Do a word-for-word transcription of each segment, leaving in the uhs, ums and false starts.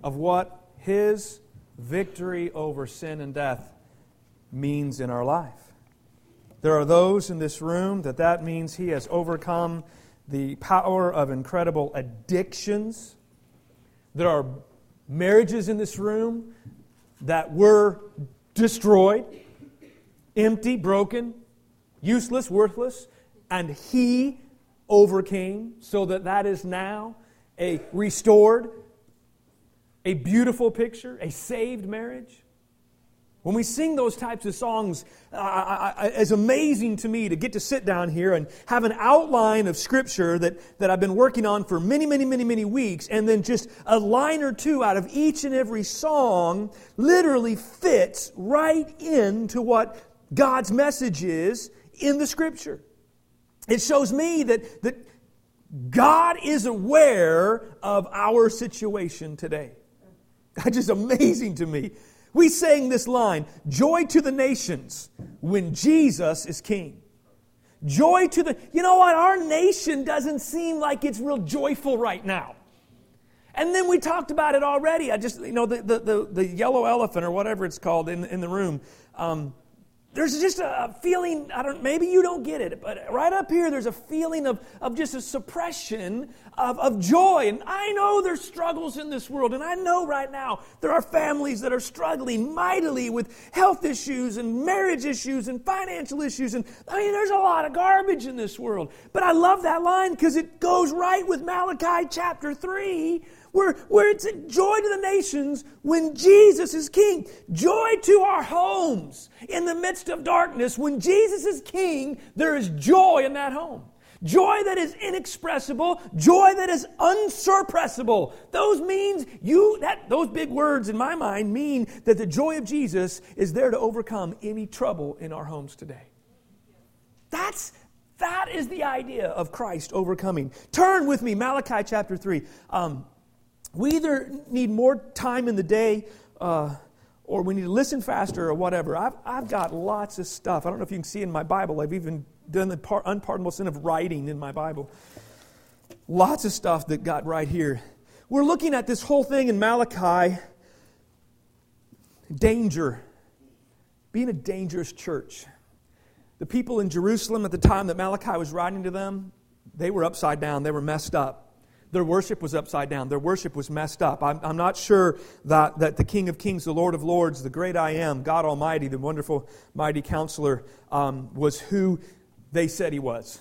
of what His victory over sin and death means in our life. There are those in this room that that means He has overcome the power of incredible addictions. There are marriages in this room that were destroyed, empty, broken, useless, worthless, and He overcame so that that is now a restored, a beautiful picture, a saved marriage. When we sing those types of songs, uh, I, I, it's amazing to me to get to sit down here and have an outline of Scripture that, that I've been working on for many, many, many, many weeks, and then just a line or two out of each and every song literally fits right into what God's message is in the Scripture. It shows me that, that God is aware of our situation today. That's just amazing to me. We sang this line, joy to the nations when Jesus is King. Joy to the... You know what? Our nation doesn't seem like it's real joyful right now. And then we talked about it already. I just, you know, the, the, the, the yellow elephant or whatever it's called in, in the room. Um, There's just a feeling, I don't, maybe you don't get it, but right up here there's a feeling of, of just a suppression of, of joy. And I know there's struggles in this world, and I know right now there are families that are struggling mightily with health issues and marriage issues and financial issues. And I mean, there's a lot of garbage in this world. But I love that line because it goes right with Malachi chapter three, Where, where it's joy to the nations when Jesus is King. Joy to our homes in the midst of darkness. When Jesus is King, there is joy in that home. Joy that is inexpressible. Joy that is unsuppressible. Those means you, that, those big words in my mind mean that the joy of Jesus is there to overcome any trouble in our homes today. That's That is the idea of Christ overcoming. Turn with me, Malachi chapter three. Um, We either need more time in the day uh, or we need to listen faster or whatever. I've, I've got lots of stuff. I don't know if you can see in my Bible. I've even done the par- unpardonable sin of writing in my Bible. Lots of stuff that got right here. We're looking at this whole thing in Malachi. Danger. Being a dangerous church. The people in Jerusalem at the time that Malachi was writing to them, they were upside down. They were messed up. Their worship was upside down. Their worship was messed up. I'm, I'm not sure that, that the King of Kings, the Lord of Lords, the great I Am, God Almighty, the wonderful, mighty counselor, um, was who they said He was.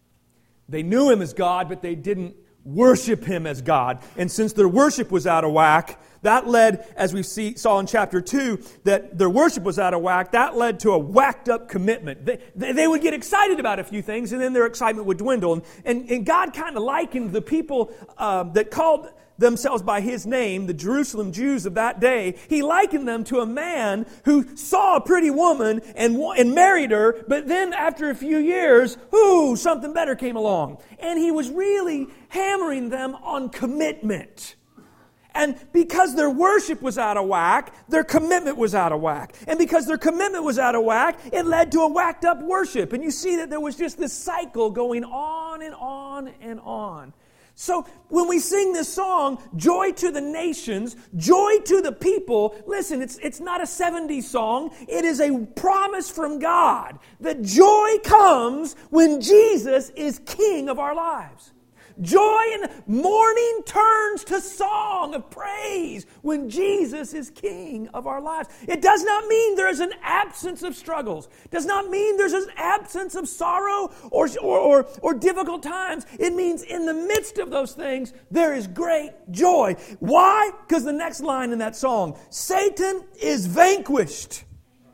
They knew Him as God, but they didn't worship Him as God. And since their worship was out of whack, that led, as we see, saw in chapter two, that their worship was out of whack. That led to a whacked up commitment. They, they, they would get excited about a few things, and then their excitement would dwindle. And, and, and God kind of likened the people uh, that called themselves by His name, the Jerusalem Jews of that day, He likened them to a man who saw a pretty woman and, and married her, but then after a few years, ooh, something better came along. And He was really hammering them on commitment. And because their worship was out of whack, their commitment was out of whack. And because their commitment was out of whack, it led to a whacked up worship. And you see that there was just this cycle going on and on and on. So when we sing this song, Joy to the Nations, Joy to the People, listen, it's, it's not a seventies song. It is a promise from God that joy comes when Jesus is King of our lives. Joy and mourning turns to song of praise when Jesus is King of our lives. It does not mean there is an absence of struggles. It does not mean there's an absence of sorrow or, or, or, or difficult times. It means in the midst of those things, there is great joy. Why? Because the next line in that song, Satan is vanquished.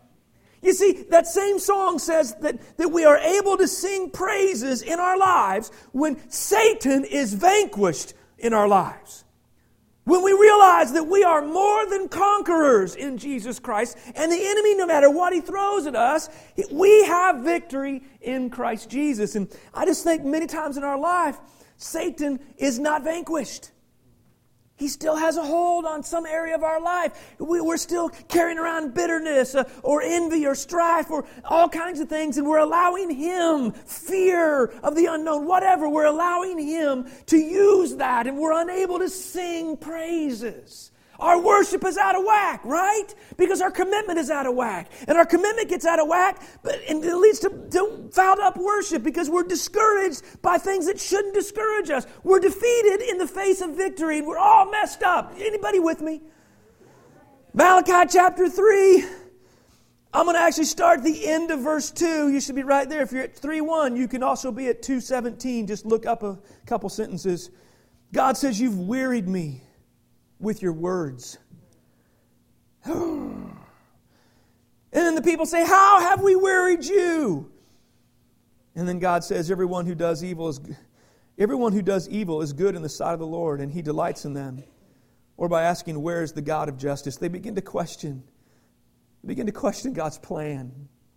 You see, that same song says that, that we are able to sing praises in our lives when Satan is vanquished in our lives. When we realize that we are more than conquerors in Jesus Christ, and the enemy, no matter what he throws at us, we have victory in Christ Jesus. And I just think many times in our life, Satan is not vanquished. He still has a hold on some area of our life. We, we're still carrying around bitterness uh, or envy or strife or all kinds of things, and we're allowing him, fear of the unknown, whatever, we're allowing him to use that, and we're unable to sing praises. Our worship is out of whack, right? Because our commitment is out of whack. And our commitment gets out of whack, but and it leads to, to fouled up worship because we're discouraged by things that shouldn't discourage us. We're defeated in the face of victory, and we're all messed up. Anybody with me? Malachi chapter three. I'm going to actually start at the end of verse two. You should be right there. If you're at three one, you can also be at two seventeen. Just look up a couple sentences. God says, you've wearied me with your words. And then the people say, how have we wearied you? And then God says, everyone who does evil is everyone who does evil is good in the sight of the Lord, and He delights in them. Or by asking, where is the God of justice? They begin to question. They begin to question God's plan.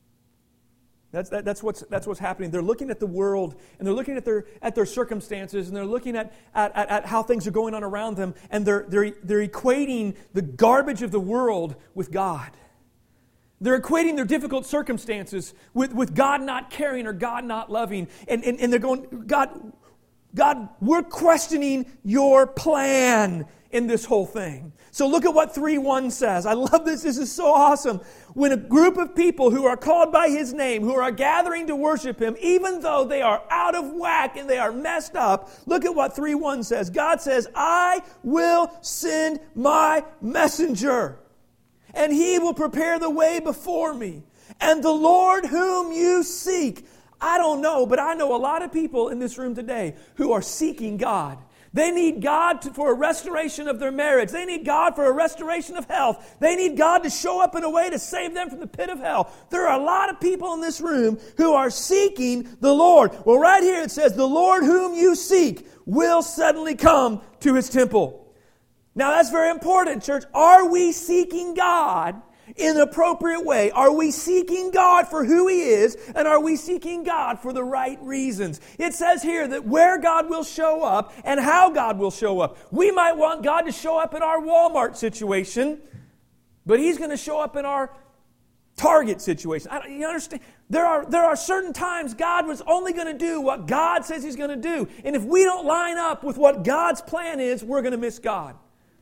That's, that, that's, what's, that's what's happening. They're looking at the world, and they're looking at their, at their circumstances, and they're looking at, at, at, at how things are going on around them, and they're, they're, they're equating the garbage of the world with God. They're equating their difficult circumstances with, with God not caring or God not loving. And, and, and they're going, God, God, we're questioning your plan in this whole thing. So look at what three one says. I love this. This is so awesome. When a group of people who are called by His name, who are gathering to worship Him, even though they are out of whack and they are messed up, look at what three one says. God says, I will send my messenger, and he will prepare the way before me. And the Lord whom you seek. I don't know, but I know a lot of people in this room today who are seeking God. They need God to, for a restoration of their marriage. They need God for a restoration of health. They need God to show up in a way to save them from the pit of hell. There are a lot of people in this room who are seeking the Lord. Well, right here it says, the Lord whom you seek will suddenly come to His temple. Now that's very important, church. Are we seeking God in an appropriate way? Are we seeking God for who He is? And are we seeking God for the right reasons? It says here that where God will show up and how God will show up. We might want God to show up in our Walmart situation, but He's going to show up in our Target situation. I, you understand? There are, there are certain times God was only going to do what God says He's going to do. And if we don't line up with what God's plan is, we're going to miss God.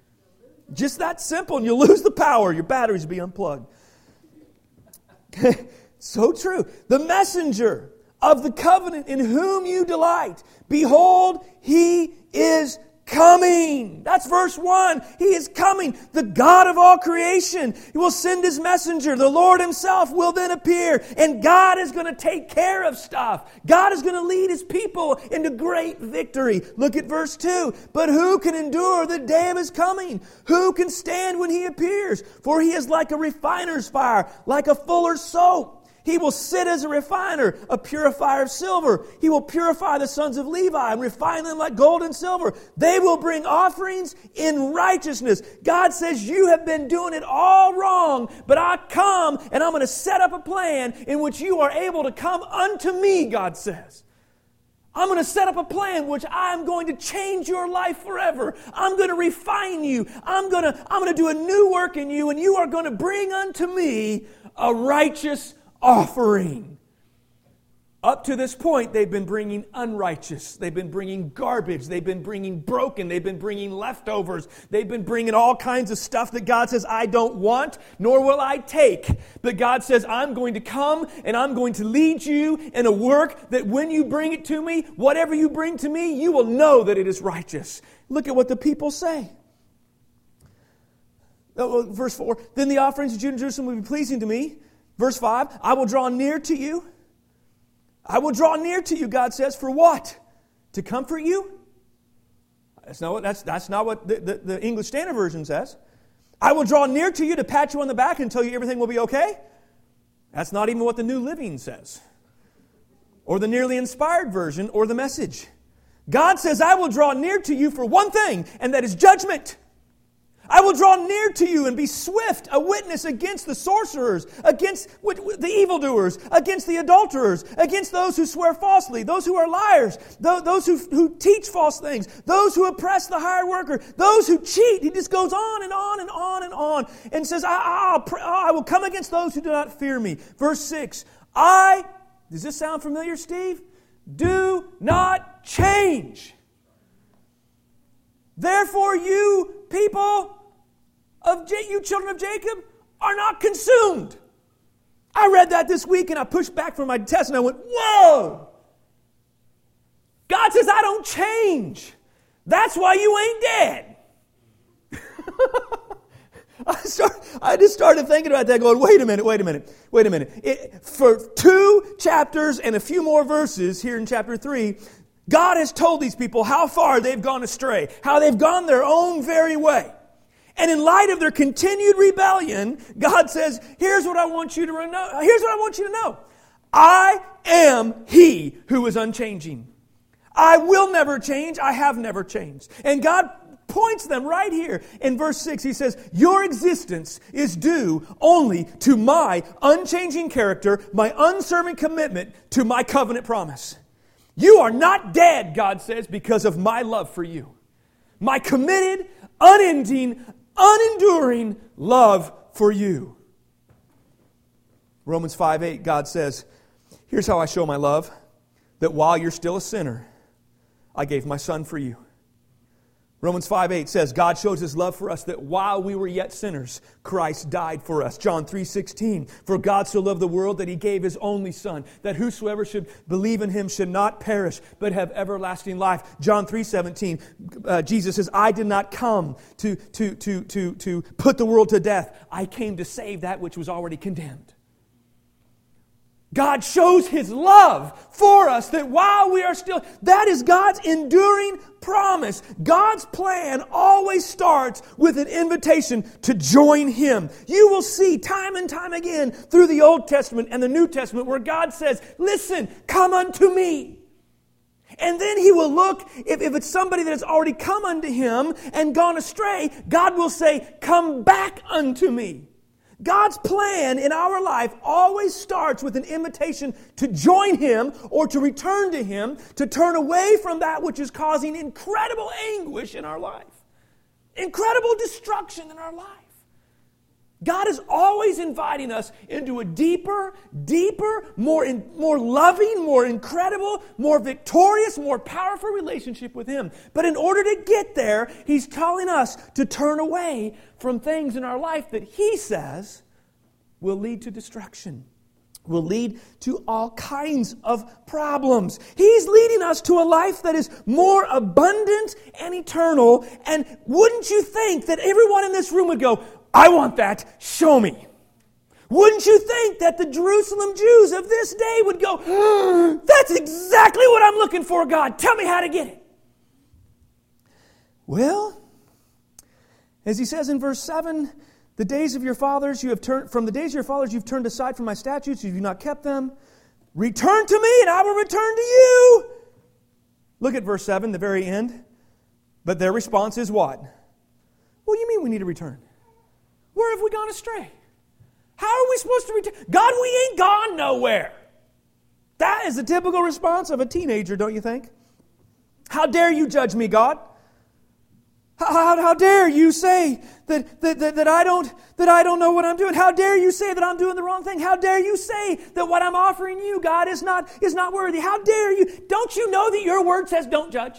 Just that simple, and you'll lose the power. Your batteries will be unplugged. So true. The messenger of the covenant in whom you delight. Behold, He is coming. That's verse one. He is coming. The God of all creation. He will send His messenger. The Lord Himself will then appear. And God is going to take care of stuff. God is going to lead His people into great victory. Look at verse two. But who can endure the day of His coming? Who can stand when He appears? For He is like a refiner's fire, like a fuller's soap. He will sit as a refiner, a purifier of silver. He will purify the sons of Levi and refine them like gold and silver. They will bring offerings in righteousness. God says, you have been doing it all wrong, but I come and I'm going to set up a plan in which you are able to come unto me, God says. I'm going to set up a plan which I'm going to change your life forever. I'm going to refine you. I'm going to, I'm going to do a new work in you, and you are going to bring unto me a righteous offering. Up to this point, they've been bringing unrighteous. They've been bringing garbage. They've been bringing broken. They've been bringing leftovers. They've been bringing all kinds of stuff that God says, I don't want, nor will I take. But God says, I'm going to come and I'm going to lead you in a work that when you bring it to me, whatever you bring to me, you will know that it is righteous. Look at what the people say. Oh, verse four, then the offerings of Judah and Jerusalem will be pleasing to me. Verse five, I will draw near to you. I will draw near to you, God says, for what? To comfort you? That's not what, that's, that's not what the, the, the English Standard Version says. I will draw near to you to pat you on the back and tell you everything will be okay. That's not even what the New Living says. Or the Nearly Inspired Version or the Message. God says, I will draw near to you for one thing, and that is judgment. I will draw near to you and be swift, a witness against the sorcerers, against the evildoers, against the adulterers, against those who swear falsely, those who are liars, those who, who teach false things, those who oppress the hired worker, those who cheat. He just goes on and on and on and on and says, I, I'll, I will come against those who do not fear me. Verse six, I, does this sound familiar, Steve? Do not change. Therefore you people of J- you children of Jacob are not consumed. I read that this week and I pushed back from my test and I went, whoa! God says, I don't change. That's why you ain't dead. I, start, I just started thinking about that going, wait a minute, wait a minute, wait a minute. It, for two chapters and a few more verses here in chapter three, God has told these people how far they've gone astray, how they've gone their own very way. And in light of their continued rebellion, God says, here's what I want you to know. Here's what I want you to know. I am He who is unchanging. I will never change. I have never changed. And God points them right here in verse six. He says, your existence is due only to my unchanging character, my unswerving commitment to my covenant promise. You are not dead, God says, because of my love for you. My committed, unending, unenduring love for you. Romans five eight, God says, here's how I show my love, that while you're still a sinner, I gave my Son for you. Romans five eight says, God shows His love for us that while we were yet sinners, Christ died for us. John three sixteen, for God so loved the world that He gave His only Son, that whosoever should believe in Him should not perish, but have everlasting life. John three seventeen, uh, Jesus says, I did not come to, to, to, to, to put the world to death. I came to save that which was already condemned. God shows His love for us that while we are still, that is God's enduring promise. God's plan always starts with an invitation to join Him. You will see time and time again through the Old Testament and the New Testament where God says, listen, come unto me. And then He will look, if, if it's somebody that has already come unto Him and gone astray, God will say, come back unto me. God's plan in our life always starts with an invitation to join Him or to return to Him, to turn away from that which is causing incredible anguish in our life, incredible destruction in our life. God is always inviting us into a deeper, deeper, more, in, more loving, more incredible, more victorious, more powerful relationship with Him. But in order to get there, He's telling us to turn away from things in our life that He says will lead to destruction, will lead to all kinds of problems. He's leading us to a life that is more abundant and eternal. And wouldn't you think that everyone in this room would go, I want that, show me. Wouldn't you think that the Jerusalem Jews of this day would go, oh, that's exactly what I'm looking for, God. Tell me how to get it. Well, as He says in verse seven, the days of your fathers you have turned, from the days of your fathers you've turned aside from my statutes, you have not kept them. Return to me and I will return to you. Look at verse seven, the very end. But their response is what? What do you mean we need to return? Where have we gone astray? How are we supposed to return? God, we ain't gone nowhere. That is the typical response of a teenager, don't you think? How dare you judge me, God? How, how, how dare you say that, that, that, that, I don't, that I don't know what I'm doing? How dare you say that I'm doing the wrong thing? How dare you say that what I'm offering you, God, is not, is not worthy? How dare you? Don't you know that your word says don't judge?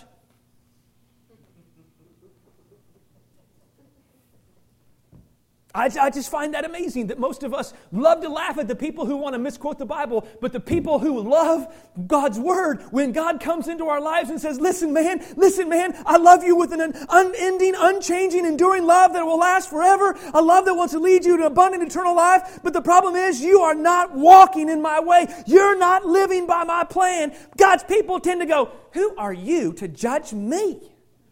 I, I just find that amazing that most of us love to laugh at the people who want to misquote the Bible, but the people who love God's Word, when God comes into our lives and says, listen, man, listen, man, I love you with an unending, unchanging, enduring love that will last forever, a love that wants to lead you to abundant eternal life, but the problem is you are not walking in my way. You're not living by my plan. God's people tend to go, who are you to judge me?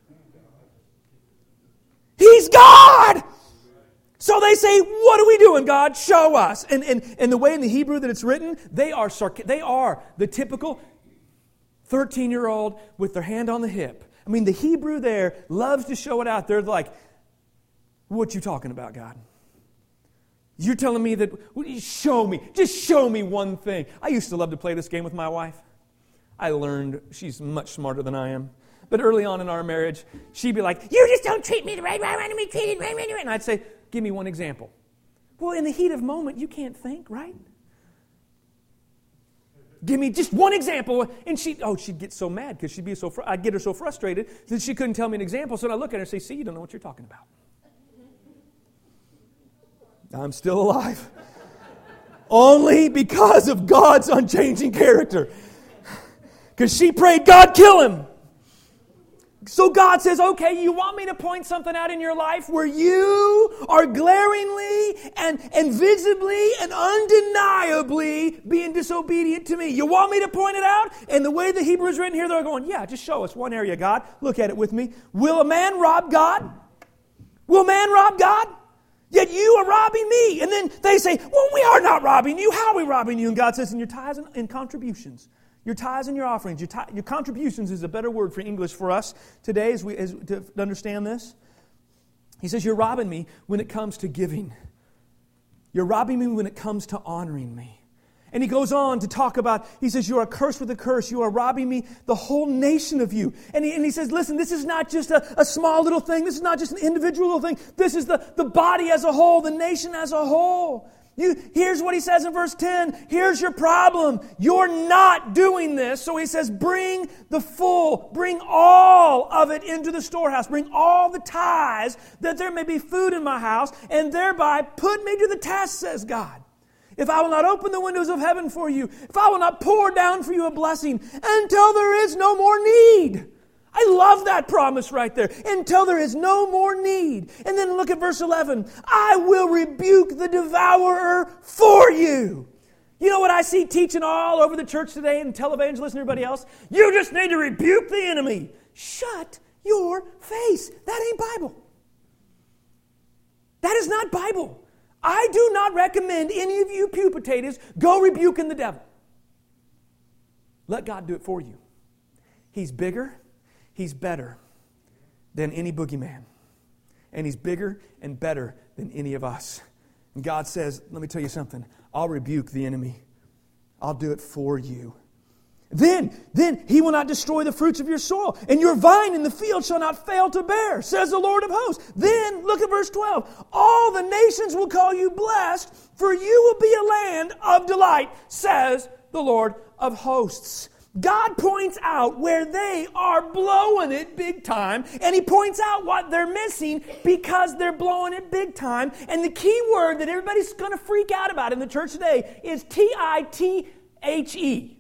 He's God! So they say, what are we doing, God? Show us. And, and, and the way in the Hebrew that it's written, they are sarc- they are the typical thirteen-year-old with their hand on the hip. I mean, the Hebrew there loves to show it out. They're like, what you talking about, God? You're telling me that, show me. Just show me one thing. I used to love to play this game with my wife. I learned she's much smarter than I am. But early on in our marriage, she'd be like, you just don't treat me the right way I want to be treated. And I'd say, give me one example. Well, in the heat of moment, you can't think, right? Give me just one example. And she, oh, she'd get so mad because she'd be so, fr- I'd get her so frustrated that she couldn't tell me an example. So I'd look at her and say, see, you don't know what you're talking about. I'm still alive. Only because of God's unchanging character. Because she prayed, God, kill him. So God says, okay, you want me to point something out in your life where you are glaringly and, and visibly and undeniably being disobedient to me. You want me to point it out? And the way the Hebrew is written here, they're going, yeah, just show us one area, God. Look at it with me. Will a man rob God? Will man rob God? Yet you are robbing me. And then they say, well, we are not robbing you. How are we robbing you? And God says, in your tithes and, and contributions. Your tithes and your offerings, your, tithe, your contributions is a better word for English for us today as we as, to understand this. He says, you're robbing me when it comes to giving. You're robbing me when it comes to honoring me. And he goes on to talk about, he says, you are cursed with a curse. You are robbing me, the whole nation of you. And he, and he says, listen, this is not just a, a small little thing. This is not just an individual little thing. This is the, the body as a whole, the nation as a whole. You, here's what he says in verse ten. Here's your problem. You're not doing this. So he says, bring the full, bring all of it into the storehouse. Bring all the tithes that there may be food in my house, and thereby put me to the task, says God. If I will not open the windows of heaven for you, if I will not pour down for you a blessing until there is no more need. I love that promise right there. Until there is no more need. And then look at verse eleven. I will rebuke the devourer for you. You know what I see teaching all over the church today and televangelists and everybody else? You just need to rebuke the enemy. Shut your face. That ain't Bible. That is not Bible. I do not recommend any of you pew potatoes go rebuking the devil. Let God do it for you. He's bigger. He's better than any boogeyman. And He's bigger and better than any of us. And God says, let me tell you something. I'll rebuke the enemy. I'll do it for you. Then, then He will not destroy the fruits of your soil, and your vine in the field shall not fail to bear, says the Lord of hosts. Then, look at verse twelve. All the nations will call you blessed, for you will be a land of delight, says the Lord of hosts. God points out where they are blowing it big time, and He points out what they're missing because they're blowing it big time. And the key word that everybody's going to freak out about in the church today is T I T H E.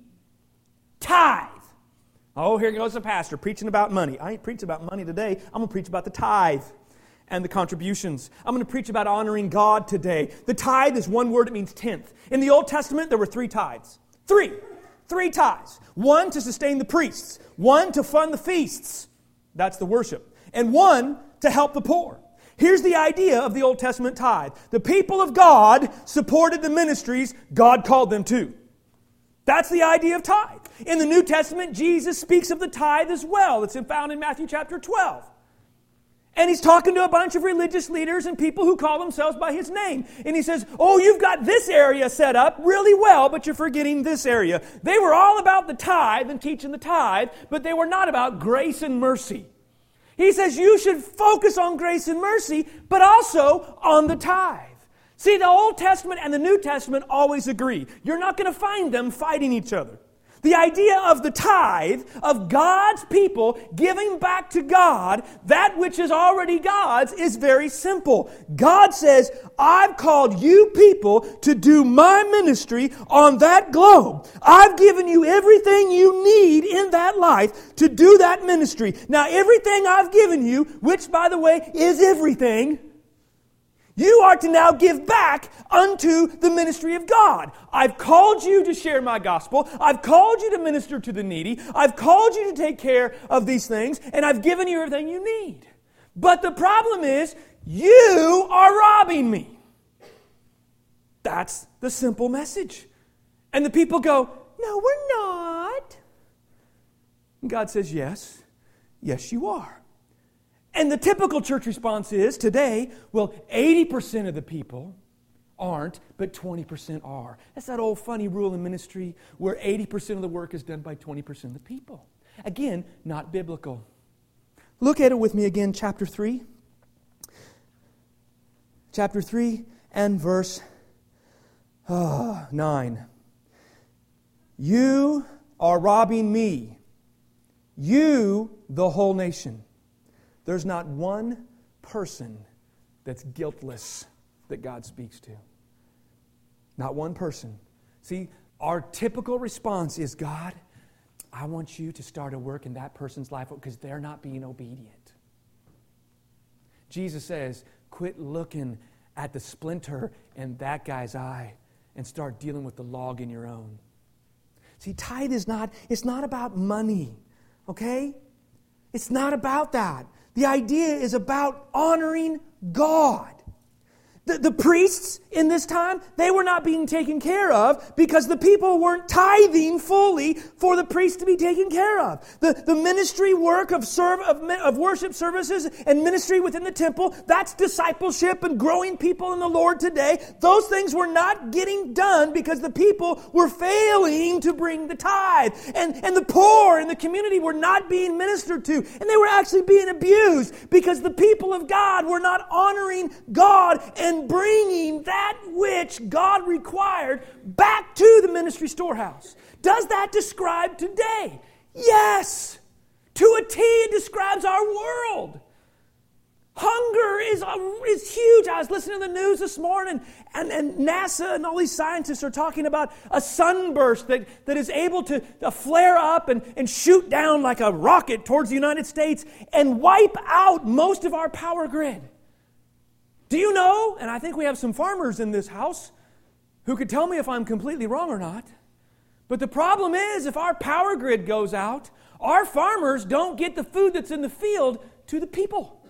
Tithe. Oh, here goes the pastor preaching about money. I ain't preaching about money today. I'm going to preach about the tithe and the contributions. I'm going to preach about honoring God today. The tithe is one word. It means tenth. In the Old Testament, there were three tithes. Three. Three tithes. One to sustain the priests. One to fund the feasts. That's the worship. And one to help the poor. Here's the idea of the Old Testament tithe. The people of God supported the ministries God called them to. That's the idea of tithe. In the New Testament, Jesus speaks of the tithe as well. It's found in Matthew chapter twelve. And He's talking to a bunch of religious leaders and people who call themselves by His name. And He says, oh, you've got this area set up really well, but you're forgetting this area. They were all about the tithe and teaching the tithe, but they were not about grace and mercy. He says you should focus on grace and mercy, but also on the tithe. See, the Old Testament and the New Testament always agree. You're not going to find them fighting each other. The idea of the tithe, of God's people giving back to God that which is already God's, is very simple. God says, I've called you people to do my ministry on that globe. I've given you everything you need in that life to do that ministry. Now, everything I've given you, which, by the way, is everything, you are to now give back unto the ministry of God. I've called you to share my gospel. I've called you to minister to the needy. I've called you to take care of these things. And I've given you everything you need. But the problem is, you are robbing me. That's the simple message. And the people go, no, we're not. And God says, yes, yes, you are. And the typical church response is, today, well, eighty percent of the people aren't, but twenty percent are. That's that old funny rule in ministry where eighty percent of the work is done by twenty percent of the people. Again, not biblical. Look at it with me again, chapter three. Chapter three and verse uh, nine. You are robbing me. You, the whole nation. There's not one person that's guiltless that God speaks to. Not one person. See, our typical response is, God, I want you to start a work in that person's life because they're not being obedient. Jesus says, quit looking at the splinter in that guy's eye and start dealing with the log in your own. See, tithe is not, it's not about money, okay? It's not about that. The idea is about honoring God. The, the priests in this time, they were not being taken care of because the people weren't tithing fully for the priests to be taken care of. The, the ministry work of, serve, of, of worship services and ministry within the temple, that's discipleship and growing people in the Lord today. Those things were not getting done because the people were failing to bring the tithe. And, and the poor in the community were not being ministered to. And they were actually being abused because the people of God were not honoring God and bringing that which God required back to the ministry storehouse. Does that describe today? Yes. To a T, it describes our world. Hunger is, is huge. I was listening to the news this morning, and, and NASA and all these scientists are talking about a sunburst that, that is able to, to flare up and, and shoot down like a rocket towards the United States and wipe out most of our power grid. Do you know, and I think we have some farmers in this house who could tell me if I'm completely wrong or not, but the problem is if our power grid goes out, our farmers don't get the food that's in the field to the people.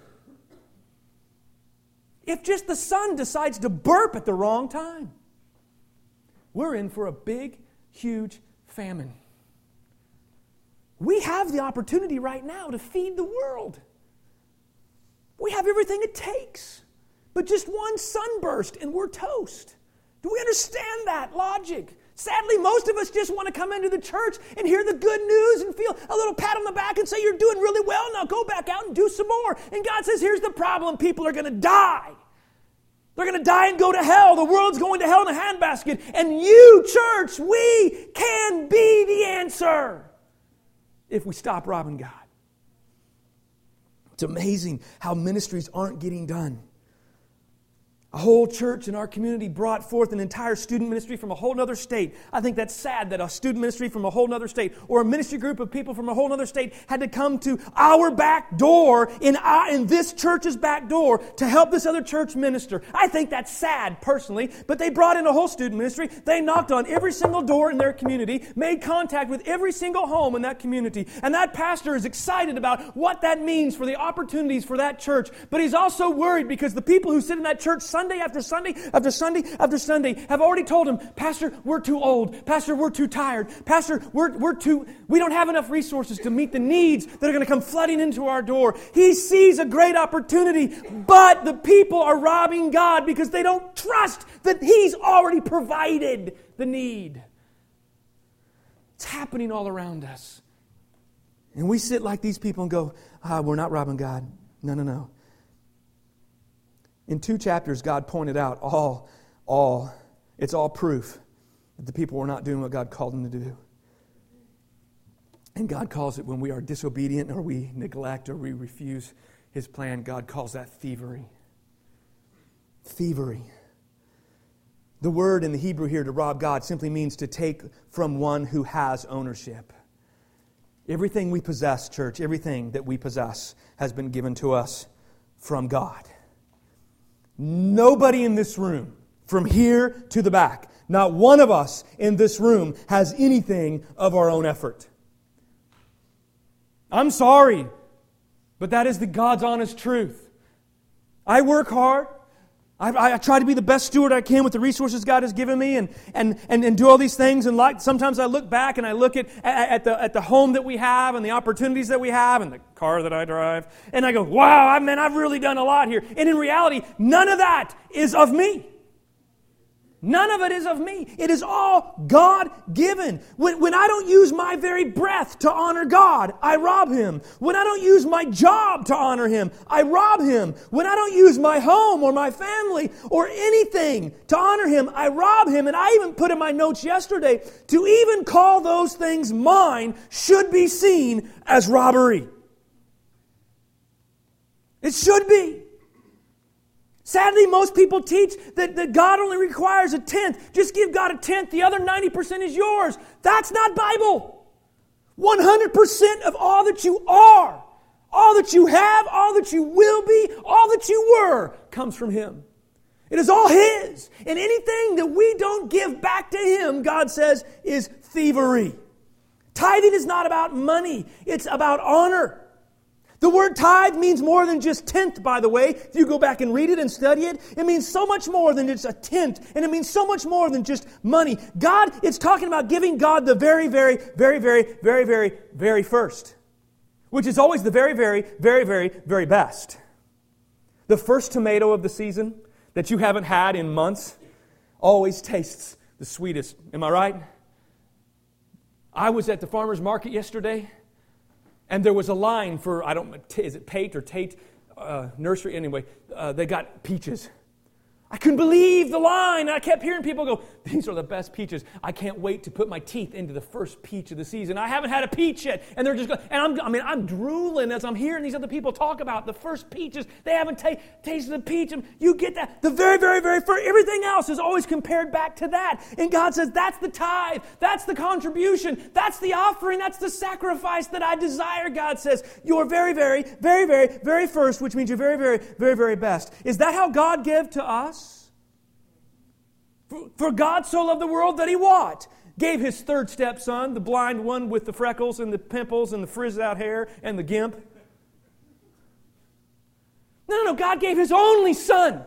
If just the sun decides to burp at the wrong time, we're in for a big, huge famine. We have the opportunity right now to feed the world. We have everything it takes. But just one sunburst and we're toast. Do we understand that logic? Sadly, most of us just want to come into the church and hear the good news and feel a little pat on the back and say, you're doing really well, now go back out and do some more. And God says, here's the problem, people are going to die. They're going to die and go to hell. The world's going to hell in a handbasket. And you, church, we can be the answer if we stop robbing God. It's amazing how ministries aren't getting done. A whole church in our community brought forth an entire student ministry from a whole other state. I think that's sad that a student ministry from a whole other state or a ministry group of people from a whole other state had to come to our back door in, our, in this church's back door to help this other church minister. I think that's sad personally, but they brought in a whole student ministry. They knocked on every single door in their community, made contact with every single home in that community. And that pastor is excited about what that means for the opportunities for that church. But he's also worried because the people who sit in that church Sunday after Sunday after Sunday after Sunday have already told him, Pastor, we're too old. Pastor, we're too tired. Pastor, we're, we're too, we don't have enough resources to meet the needs that are going to come flooding into our door. He sees a great opportunity, but the people are robbing God because they don't trust that He's already provided the need. It's happening all around us. And we sit like these people and go, ah, we're not robbing God. No, no, no. In two chapters, God pointed out all, all, it's all proof that the people were not doing what God called them to do. And God calls it when we are disobedient or we neglect or we refuse His plan, God calls that thievery. Thievery. The word in the Hebrew here to rob God simply means to take from one who has ownership. Everything we possess, church, everything that we possess has been given to us from God. Nobody in this room, from here to the back, not one of us in this room has anything of our own effort. I'm sorry, but that is the God's honest truth. I work hard. I, I try to be the best steward I can with the resources God has given me and, and, and, and do all these things. And like, sometimes I look back and I look at, at, at, the, at the home that we have and the opportunities that we have and the car that I drive. And I go, wow, I, man, I've really done a lot here. And in reality, none of that is of me. None of it is of me. It is all God-given. When, when I don't use my very breath to honor God, I rob Him. When I don't use my job to honor Him, I rob Him. When I don't use my home or my family or anything to honor Him, I rob Him. And I even put in my notes yesterday, to even call those things mine should be seen as robbery. It should be. Sadly, most people teach that, that God only requires a tenth. Just give God a tenth. The other ninety percent is yours. That's not Bible. one hundred percent of all that you are, all that you have, all that you will be, all that you were, comes from Him. It is all His. And anything that we don't give back to Him, God says, is thievery. Tithing is not about money. It's about honor. The word tithe means more than just tenth, by the way. If you go back and read it and study it, it means so much more than just a tenth. And it means so much more than just money. God, it's talking about giving God the very, very, very, very, very, very, very first. Which is always the very, very, very, very, very best. The first tomato of the season that you haven't had in months always tastes the sweetest. Am I right? I was at the farmer's market yesterday, and there was a line for, I don't know, is it Pate or Tate uh, Nursery? Anyway, uh, they got peaches. I couldn't believe the line. I kept hearing people go, these are the best peaches. I can't wait to put my teeth into the first peach of the season. I haven't had a peach yet. And they're just going, and I'm, I mean, I'm drooling as I'm hearing these other people talk about the first peaches. They haven't ta- tasted the peach. And you get that. The very, very, very first. Everything else is always compared back to that. And God says, that's the tithe. That's the contribution. That's the offering. That's the sacrifice that I desire, God says. Your very, very, very, very, very first, which means your very, very, very, very best. Is that how God gave to us? For God so loved the world that He what? Gave His third stepson, the blind one with the freckles and the pimples and the frizzed out hair and the gimp. No, no, no. God gave His only Son.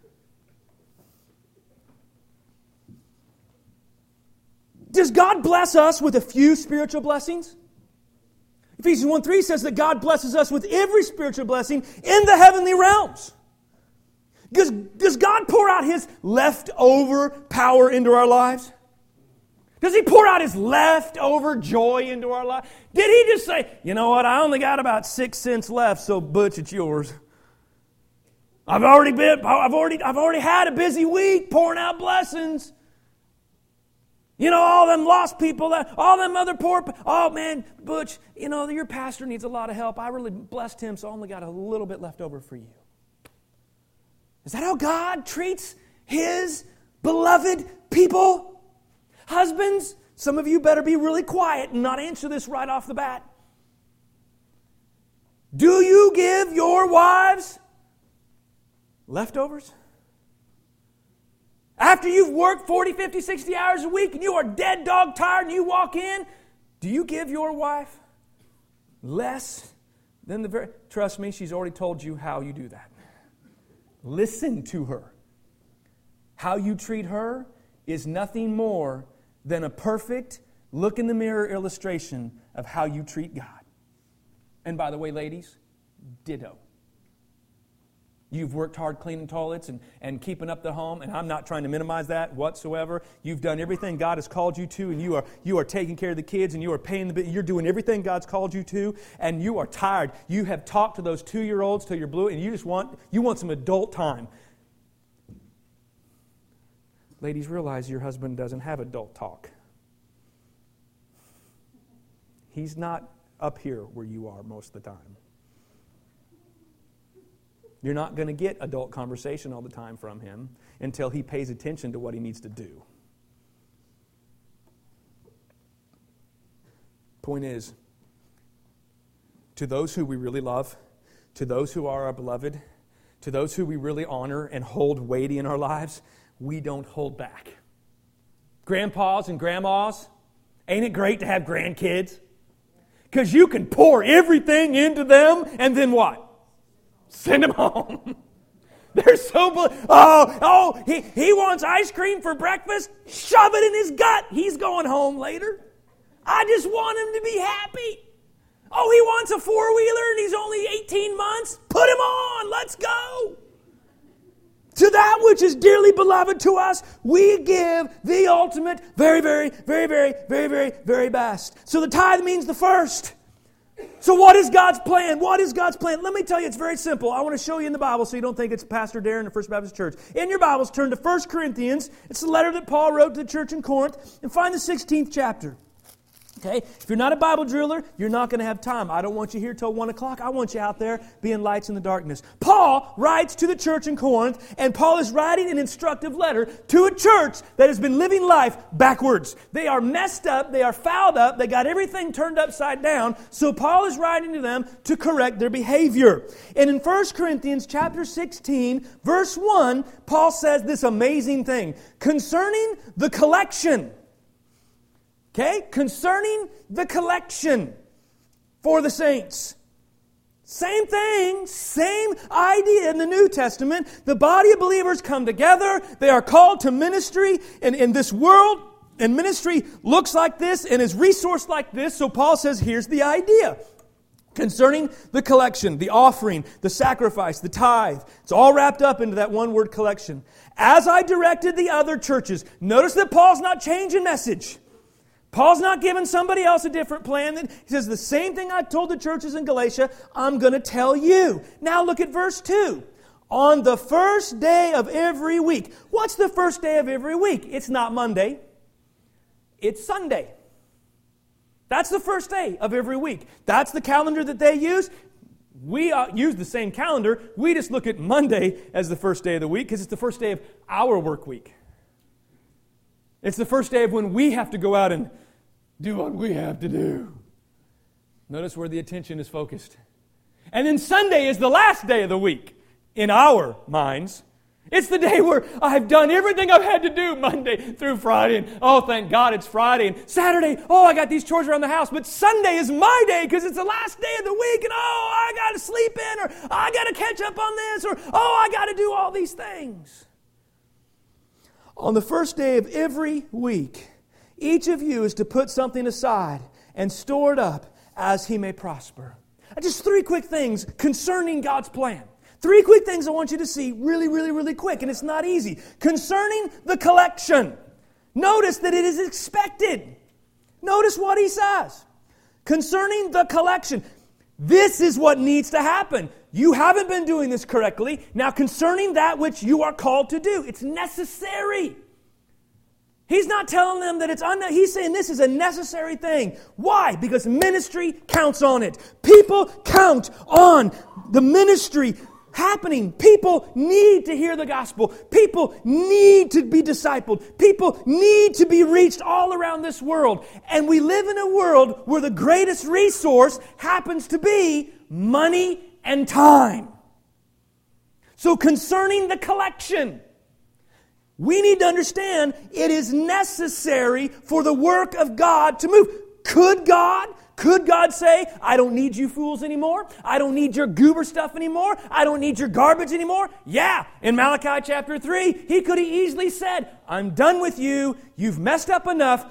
Does God bless us with a few spiritual blessings? Ephesians one three says that God blesses us with every spiritual blessing in the heavenly realms. Does, does God pour out His leftover power into our lives? Does He pour out His leftover joy into our life? Did He just say, you know what, I only got about six cents left, so Butch, it's yours. I've already been, I've already, I've already had a busy week pouring out blessings. You know, all them lost people, all them other poor, oh man, Butch, you know, your pastor needs a lot of help. I really blessed him, so I only got a little bit left over for you. Is that how God treats His beloved people? Husbands, some of you better be really quiet and not answer this right off the bat. Do you give your wives leftovers? After you've worked forty, fifty, sixty hours a week and you are dead dog tired and you walk in, do you give your wife less than the very... Trust me, she's already told you how you do that. Listen to her. How you treat her is nothing more than a perfect look-in-the-mirror illustration of how you treat God. And by the way, ladies, ditto. You've worked hard cleaning toilets and, and keeping up the home, and I'm not trying to minimize that whatsoever. You've done everything God has called you to, and you are you are taking care of the kids, and you are paying the bill. You're doing everything God's called you to, and you are tired. You have talked to those two-year-olds till you're blue, and you just want you want some adult time. Ladies, realize your husband doesn't have adult talk. He's not up here where you are most of the time. You're not going to get adult conversation all the time from him until he pays attention to what he needs to do. Point is, to those who we really love, to those who are our beloved, to those who we really honor and hold weighty in our lives, we don't hold back. Grandpas and grandmas, ain't it great to have grandkids? Because you can pour everything into them and then what? Send them home. They're so... Bl- oh, oh, he, he wants ice cream for breakfast? Shove it in his gut. He's going home later. I just want him to be happy. Oh, he wants a four-wheeler and he's only eighteen months? Put him on. Let's go. To that which is dearly beloved to us, we give the ultimate, very, very, very, very, very, very, very best. So the tithe means the first. So what is God's plan? What is God's plan? Let me tell you, it's very simple. I want to show you in the Bible so you don't think it's Pastor Darren at First Baptist Church. In your Bibles, turn to First Corinthians. It's the letter that Paul wrote to the church in Corinth. And find the sixteenth chapter. Okay? If you're not a Bible driller, you're not going to have time. I don't want you here till one o'clock. I want you out there being lights in the darkness. Paul writes to the church in Corinth, and Paul is writing an instructive letter to a church that has been living life backwards. They are messed up. They are fouled up. They got everything turned upside down. So Paul is writing to them to correct their behavior. And in First Corinthians chapter sixteen, verse one, Paul says this amazing thing concerning the collection. Okay? Concerning the collection for the saints. Same thing, same idea in the New Testament. The body of believers come together. They are called to ministry in, in this world. And ministry looks like this and is resourced like this. So Paul says, here's the idea. Concerning the collection, the offering, the sacrifice, the tithe. It's all wrapped up into that one word collection. As I directed the other churches. Notice that Paul's not changing message. Paul's not giving somebody else a different plan. He says, the same thing I told the churches in Galatia, I'm going to tell you. Now look at verse two. On the first day of every week. What's the first day of every week? It's not Monday. It's Sunday. That's the first day of every week. That's the calendar that they use. We uh, use the same calendar. We just look at Monday as the first day of the week because it's the first day of our work week. It's the first day of when we have to go out and do what we have to do. Notice where the attention is focused. And then Sunday is the last day of the week in our minds. It's the day where I've done everything I've had to do Monday through Friday. And oh, thank God it's Friday. And Saturday, oh, I got these chores around the house. But Sunday is my day because it's the last day of the week. And oh, I got to sleep in, or I got to catch up on this, or oh, I got to do all these things. On the first day of every week, each of you is to put something aside and store it up as he may prosper. Just three quick things concerning God's plan. Three quick things I want you to see really, really, really quick, and it's not easy. Concerning the collection, notice that it is expected. Notice what he says. Concerning the collection, this is what needs to happen. You haven't been doing this correctly. Now, concerning that which you are called to do, it's necessary. He's not telling them that it's unnecessary. He's saying this is a necessary thing. Why? Because ministry counts on it. People count on the ministry happening. People need to hear the gospel. People need to be discipled. People need to be reached all around this world. And we live in a world where the greatest resource happens to be money and time. So concerning the collection, we need to understand it is necessary for the work of God to move. Could God, could God say, I don't need you fools anymore. I don't need your goober stuff anymore. I don't need your garbage anymore. Yeah, in Malachi chapter three, he could have easily said, I'm done with you. You've messed up enough.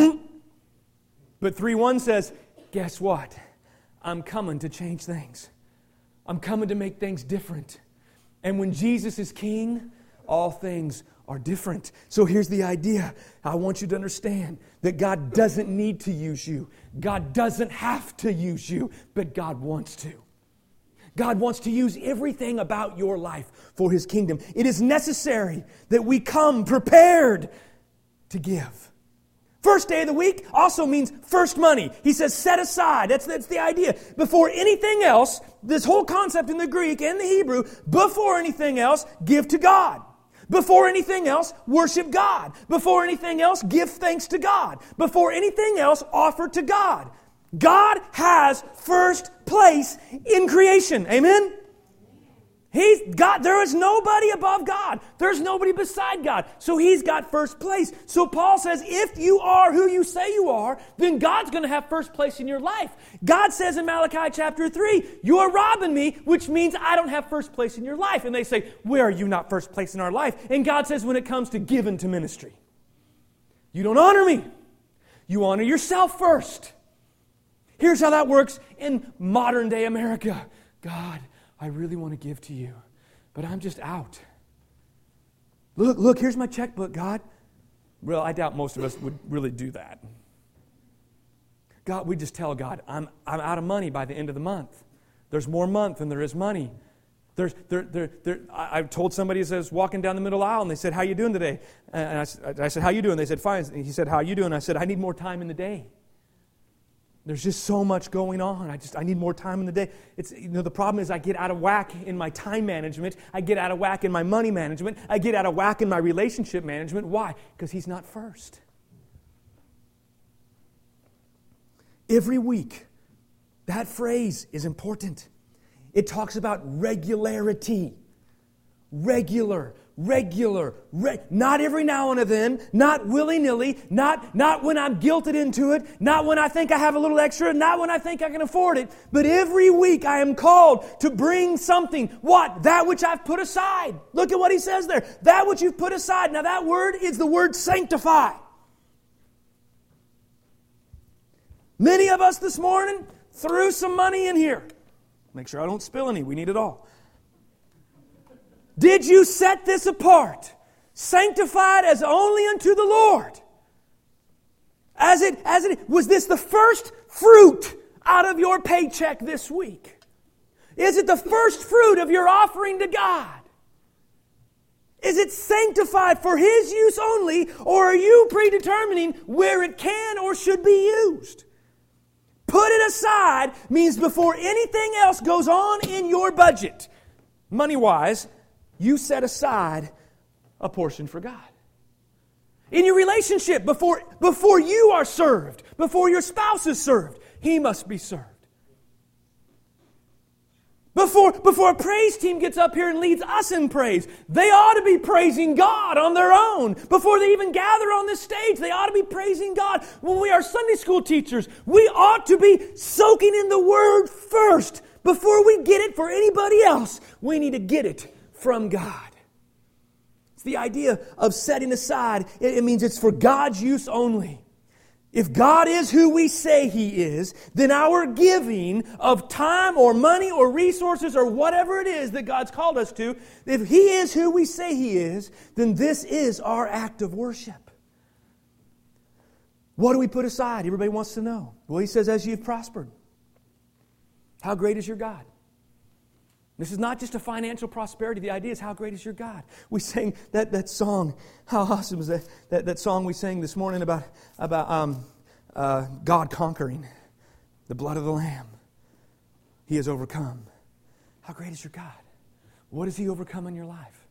But three one says, guess what? I'm coming to change things. I'm coming to make things different. And when Jesus is king, all things are different. So here's the idea. I want you to understand that God doesn't need to use you. God doesn't have to use you, but God wants to. God wants to use everything about your life for His kingdom. It is necessary that we come prepared to give. First day of the week also means first money. He says set aside. That's, that's the idea. Before anything else, this whole concept in the Greek and the Hebrew, before anything else, give to God. Before anything else, worship God. Before anything else, give thanks to God. Before anything else, offer to God. God has first place in creation. Amen? He's got, there is nobody above God. There's nobody beside God. So He's got first place. So Paul says, if you are who you say you are, then God's going to have first place in your life. God says in Malachi chapter three, you are robbing me, which means I don't have first place in your life. And they say, where are you not first place in our life? And God says, when it comes to giving to ministry, you don't honor me. You honor yourself first. Here's how that works in modern day America. God, I really want to give to you, but I'm just out. Look, look, here's my checkbook, God. Well, I doubt most of us would really do that. God, we just tell God, I'm I'm out of money by the end of the month. There's more month than there is money. There's there there there. I, I told somebody as I was walking down the middle aisle, and they said, "How you doing today?" And I, I said, "How you doing?" They said, "Fine." And he said, "How you doing?" I said, "I need more time in the day." There's just so much going on. I just I need more time in the day. It's you know the problem is I get out of whack in my time management. I get out of whack in my money management. I get out of whack in my relationship management. Why? Because He's not first. Every week, that phrase is important. It talks about regularity. Regular, regular, re- not every now and then, not willy-nilly, not, not when I'm guilted into it, not when I think I have a little extra, not when I think I can afford it, but every week I am called to bring something. What? That which I've put aside. Look at what he says there. That which you've put aside. Now that word is the word sanctify. Many of us this morning threw some money in here. Make sure I don't spill any. We need it all. Did you set this apart, sanctified as only unto the Lord? As it, as it, was this the first fruit out of your paycheck this week? Is it the first fruit of your offering to God? Is it sanctified for His use only, or are you predetermining where it can or should be used? Put it aside means before anything else goes on in your budget, money-wise, you set aside a portion for God. In your relationship, before, before you are served, before your spouse is served, he must be served. Before, before a praise team gets up here and leads us in praise, they ought to be praising God on their own. Before they even gather on this stage, they ought to be praising God. When we are Sunday school teachers, we ought to be soaking in the Word first. Before we get it for anybody else, we need to get it from God. It's the idea of setting aside. It means it's for God's use only. If God is who we say He is, then our giving of time or money or resources or whatever it is that God's called us to, if He is who we say He is, then this is our act of worship. What do we put aside? Everybody wants to know. Well, He says, as you've prospered. How great is your God? This is not just a financial prosperity. The idea is, how great is your God? We sang that, that song. How awesome is that, that, that song we sang this morning about, about um, uh, God conquering the blood of the Lamb. He has overcome. How great is your God? What has He overcome in your life?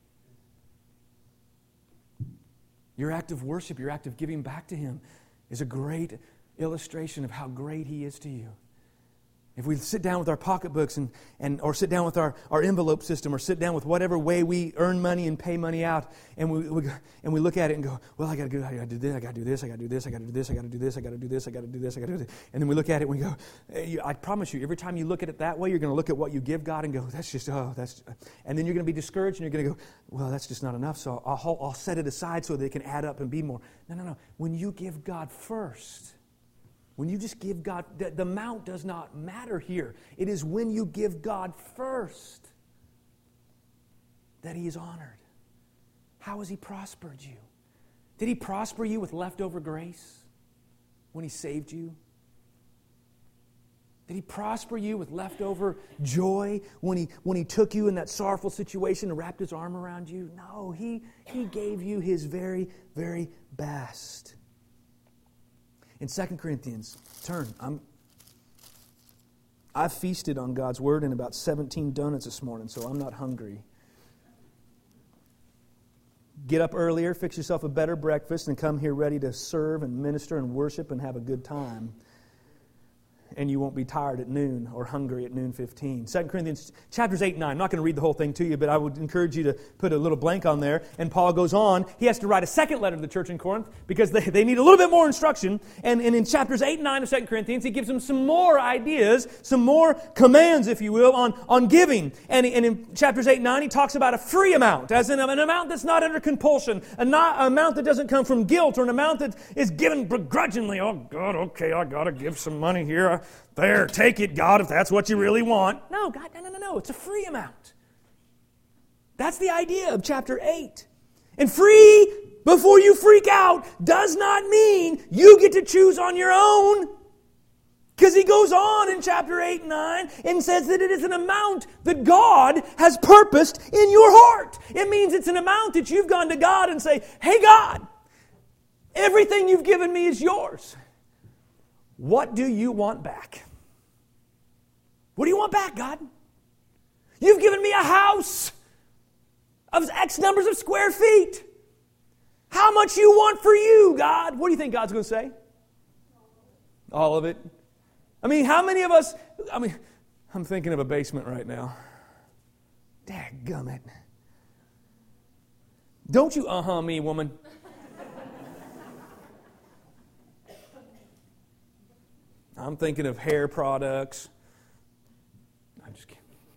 Your act of worship, your act of giving back to Him is a great illustration of how great He is to you. If we sit down with our pocketbooks and, and or sit down with our, our envelope system or sit down with whatever way we earn money and pay money out, and we, we and we look at it and go, well, I got to go, I got to do this, I got to do this, I got to do this, I got to do this, I got to do this, I got to do this, I got to do this, I got to do this, and then we look at it and we go, I promise you, every time you look at it that way, you're going to look at what you give God and go, that's just oh, that's, and then you're going to be discouraged and you're going to go, well, that's just not enough, so I'll, I'll set it aside so that it can add up and be more. No, no, no. When you give God first. When you just give God, the, the amount does not matter here. It is when you give God first that He is honored. How has He prospered you? Did He prosper you with leftover grace when He saved you? Did He prosper you with leftover joy when He, when he took you in that sorrowful situation and wrapped His arm around you? No, He, he gave you His very, very best. In Second Corinthians, turn. I'm, I've feasted on God's Word in about seventeen donuts this morning, so I'm not hungry. Get up earlier, fix yourself a better breakfast, and come here ready to serve and minister and worship and have a good time. And you won't be tired at noon or hungry at noon fifteen. Second Corinthians chapters eight and nine. I'm not going to read the whole thing to you, but I would encourage you to put a little blank on there. And Paul goes on. He has to write a second letter to the church in Corinth because they, they need a little bit more instruction. And, and in chapters eight and nine of Second Corinthians, he gives them some more ideas, some more commands, if you will, on, on giving. And, and in chapters eight and nine, he talks about a free amount, as in an amount that's not under compulsion, a not, an amount that doesn't come from guilt, or an amount that is given begrudgingly. Oh, God, okay, I got to give some money here. There, take it, God, if that's what you really want. No, God, no, no, no, no. It's a free amount. That's the idea of chapter eight. And free, before you freak out, does not mean you get to choose on your own. Because he goes on in chapter eight and nine and says that it is an amount that God has purposed in your heart. It means it's an amount that you've gone to God and say, hey, God, everything you've given me is yours. what do you want back? What do you want back, God? You've given me a house of X numbers of square feet. How much you want for you, God? What do you think God's going to say? All of it. I mean, how many of us, I mean, I'm thinking of a basement right now. Dadgummit. Don't you uh-huh me, woman. I'm thinking of hair products. I'm just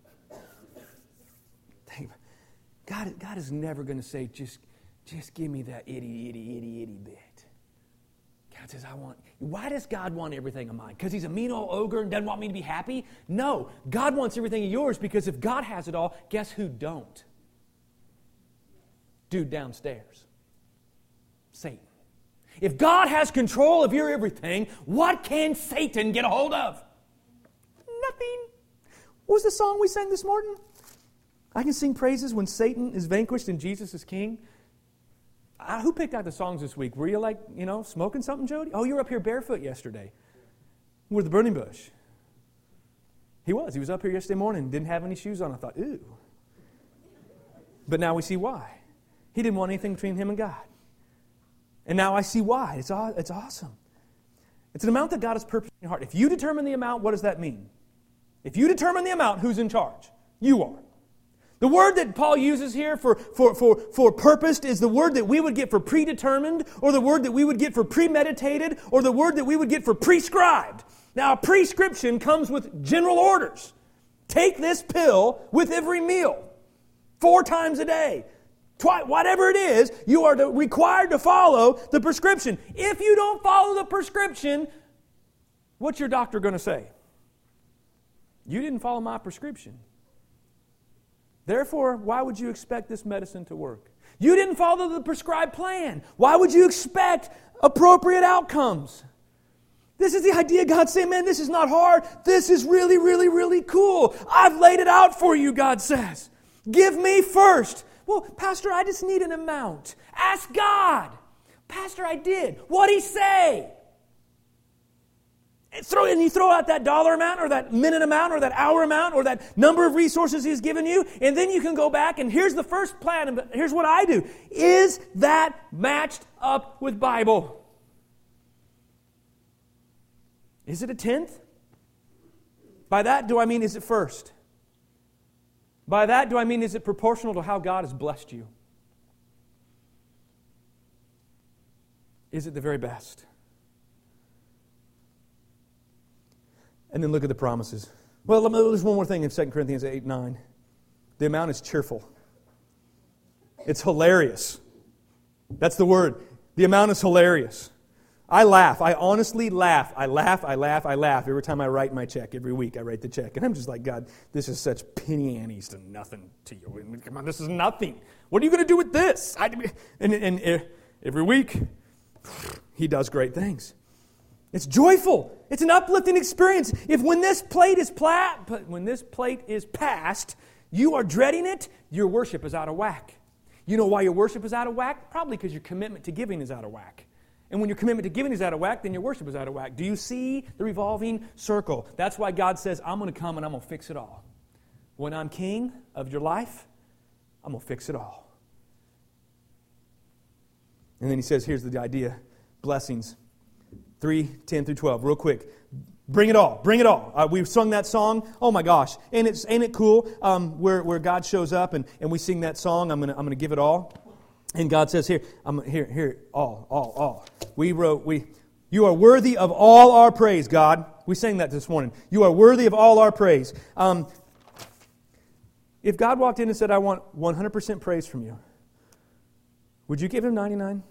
kidding. God, God is never going to say, just, just give me that itty, itty, itty, itty bit. God says, I want... Why does God want everything of mine? Because He's a mean old ogre and doesn't want me to be happy? No. God wants everything of yours because if God has it all, guess who don't? Dude downstairs. Satan. If God has control of your everything, what can Satan get a hold of? Nothing. What was the song we sang this morning? I can sing praises when Satan is vanquished and Jesus is king. Uh, who picked out the songs this week? Were you like, you know, smoking something, Jody? Oh, you were up here barefoot yesterday with the burning bush. He was. He was up here yesterday morning. Didn't have any shoes on. I thought, ooh. But now we see why. He didn't want anything between him and God. And now I see why. It's, it's awesome. It's an amount that God has purposed in your heart. If you determine the amount, what does that mean? If you determine the amount, who's in charge? You are. The word that Paul uses here for, for, for, for purposed is the word that we would get for predetermined, or the word that we would get for premeditated, or the word that we would get for prescribed. Now, a prescription comes with general orders. Take this pill with every meal, four times a day. Twi- whatever it is, you are to, required to follow the prescription. If you don't follow the prescription, what's your doctor going to say? You didn't follow my prescription. Therefore, why would you expect this medicine to work? You didn't follow the prescribed plan. Why would you expect appropriate outcomes? This is the idea. God's saying, man, this is not hard. This is really, really, really cool. I've laid it out for you, God says. Give me first. Well, Pastor, I just need an amount. Ask God. Pastor, I did. What'd He say? Throw, and you throw out that dollar amount or that minute amount or that hour amount or that number of resources He's given you, and then you can go back and here's the first plan, and here's what I do. Is that matched up with Bible? Is it a tenth? By that, do I mean is it first? By that, do I mean is it proportional to how God has blessed you? Is it the very best? And then look at the promises. Well, there's one more thing in Second Corinthians eight nine. The amount is cheerful. It's hilarious. That's the word. The amount is hilarious. I laugh. I honestly laugh. I laugh, I laugh, I laugh every time I write my check. Every week I write the check. And I'm just like, God, this is such penny annies to nothing to you. I mean, come on, this is nothing. What are you going to do with this? I, and, and, and every week, He does great things. It's joyful. It's an uplifting experience. If when this plate is pla- when this plate is passed, you are dreading it, your worship is out of whack. You know why your worship is out of whack? Probably because your commitment to giving is out of whack. And when your commitment to giving is out of whack, then your worship is out of whack. Do you see the revolving circle? That's why God says, I'm going to come and I'm going to fix it all. When I'm king of your life, I'm going to fix it all. And then He says, here's the idea. Blessings. three, ten through twelve, real quick. Bring it all. Bring it all. Uh, we've sung that song. Oh my gosh. And it's ain't it cool um, where, where God shows up and, and we sing that song. I'm gonna I'm gonna give it all. And God says, here, I'm here, here, all, all, all. We wrote, we you are worthy of all our praise, God. We sang that this morning. You are worthy of all our praise. Um, if God walked in and said, I want one hundred percent praise from you, would you give Him ninety-nine?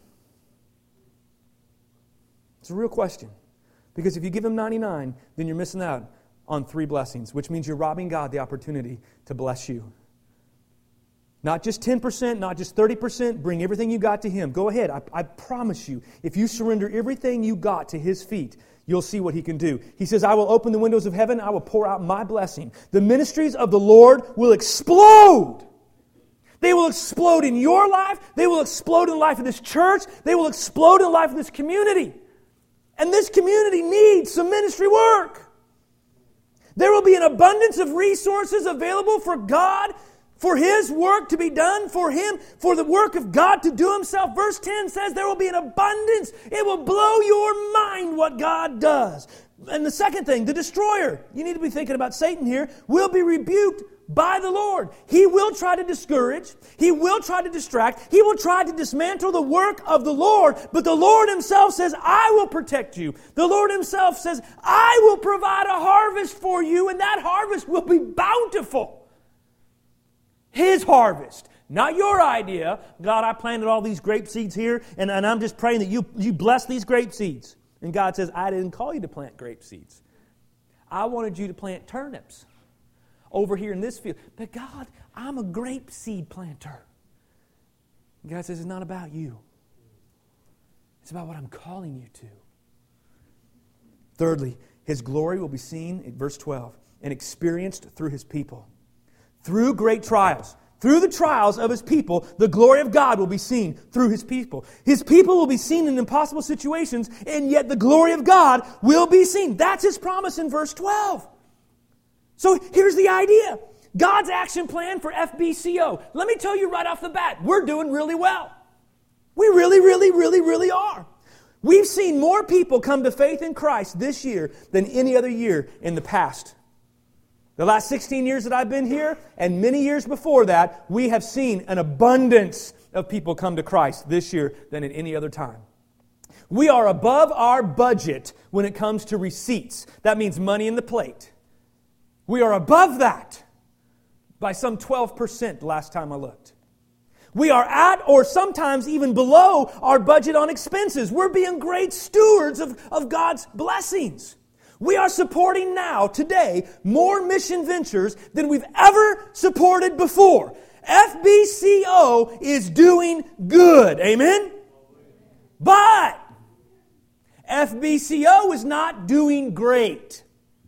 It's a real question. Because if you give Him ninety-nine, then you're missing out on three blessings, which means you're robbing God the opportunity to bless you. Not just ten percent, not just thirty percent. Bring everything you got to Him. Go ahead. I, I promise you, if you surrender everything you got to His feet, you'll see what He can do. He says, I will open the windows of heaven. I will pour out my blessing. The ministries of the Lord will explode. They will explode in your life. They will explode in the life of this church. They will explode in the life of this community. And this community needs some ministry work. There will be an abundance of resources available for God, for His work to be done, for Him, for the work of God to do Himself. Verse ten says there will be an abundance. It will blow your mind what God does. And the second thing, the destroyer, you need to be thinking about Satan here, will be rebuked by the Lord. He will try to discourage. He will try to distract. He will try to dismantle the work of the Lord. But the Lord Himself says, I will protect you. The Lord Himself says, I will provide a harvest for you, and that harvest will be bountiful. His harvest. Not your idea. God, I planted all these grape seeds here, and, and I'm just praying that you, you bless these grape seeds. And God says, I didn't call you to plant grape seeds. I wanted you to plant turnips over here in this field. But God, I'm a grape seed planter. And God says, it's not about you. It's about what I'm calling you to. Thirdly, His glory will be seen, in verse twelve, and experienced through His people. Through great trials. Through the trials of His people, the glory of God will be seen through His people. His people will be seen in impossible situations, and yet the glory of God will be seen. That's His promise in verse twelve. So here's the idea. God's action plan for F B C O. Let me tell you right off the bat, we're doing really well. We really, really, really, really are. We've seen more people come to faith in Christ this year than any other year in the past. The last sixteen years that I've been here, and many years before that, we have seen an abundance of people come to Christ this year than at any other time. We are above our budget when it comes to receipts. That means money in the plate. We are above that by some twelve percent the last time I looked. We are at or sometimes even below our budget on expenses. We're being great stewards of, of God's blessings. We are supporting now, today, more mission ventures than we've ever supported before. F B C O is doing good. Amen? But F B C O is not doing great.